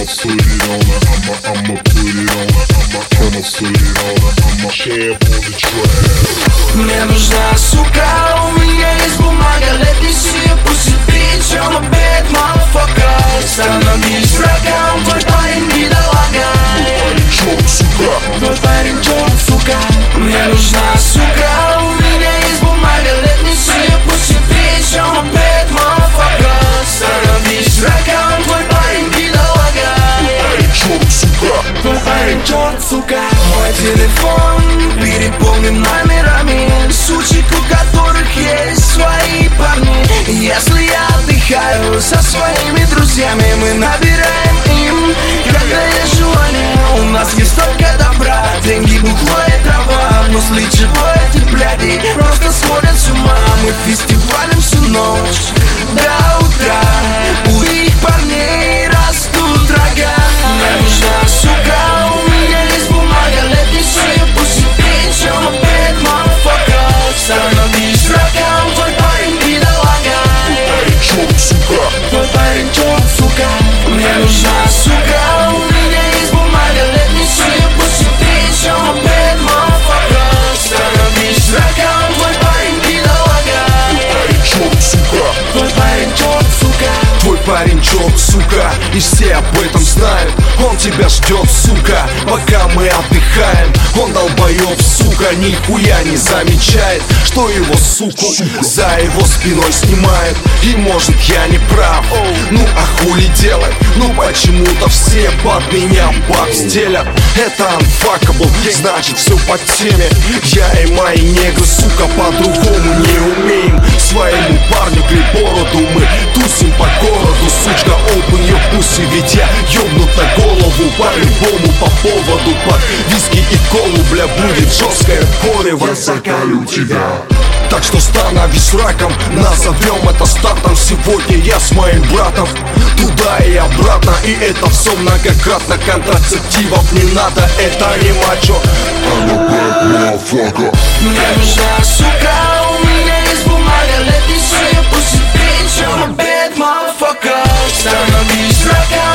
I'ma put it on her, I'ma put it on her, I'ma put it on her, I'ma champ on the track. Мне нужна сука, у меня есть бумага, let me see you pussy bitch, I'm a bad motherfucker. Становись врагом, твой парень бедолага. Черт, сука, твой парень черт, сука. Мне нужна сука, у меня есть бумага, let me see you pussy bitch, I'm a bad motherfucker. Становись врагом, твой парень бедолага. черт, сука, твой парень черт, сука. Мой телефон переполнен номерами сучек, у которых есть свои парни. Если я отдыхаю со своими друзьями, мы набираем им, когда есть желание. У нас есть только добра, деньги, бухло и трава. Но после чего эти бляди просто сходят с ума. Мы фестивалем всю ночь до утра. У их парней растут рога. Мне нужна сука, у меня есть бумага, let me see you pussy bitch, I'm a bad motherfucker. Становись врагом, твой парень бедолага. черт, сука, твой парень черт, сука. Мне нужна сука, у меня есть бумага, let me see you pussy bitch, I'm a bad motherfucker. Становись врагом, твой парень бедолага. черт, сука, твой парень черт, сука. Твой парень черт, сука, и все об этом знают. Он тебя ждет, сука, пока мы отдыхаем. Он долбоёб, сука, нихуя не замечает, что его суку за его спиной снимают. И может я не прав, ну а хули делать? Ну почему-то все под меня баб стелят. Это unfuckable, значит все по теме. Я и мои негры, сука, по-другому не умеем. Своему парню клей бороду, мы тусим по городу. Сучка, open your pussy, ведь я ёбнут на голову. По-любому по поводу, под виски и колу, бля, будет жесткое корево. я закалю тебя. Так что становись раком, назовем это стартом. Сегодня я с моим братом туда и обратно. И это все многократно, контрацептивов не надо, это не мачо. I'm a bad motherfucker. Мне нужна сука, у меня есть бумага, let me see you pussy bitch, I'm a bad motherfucker. Становись врагом,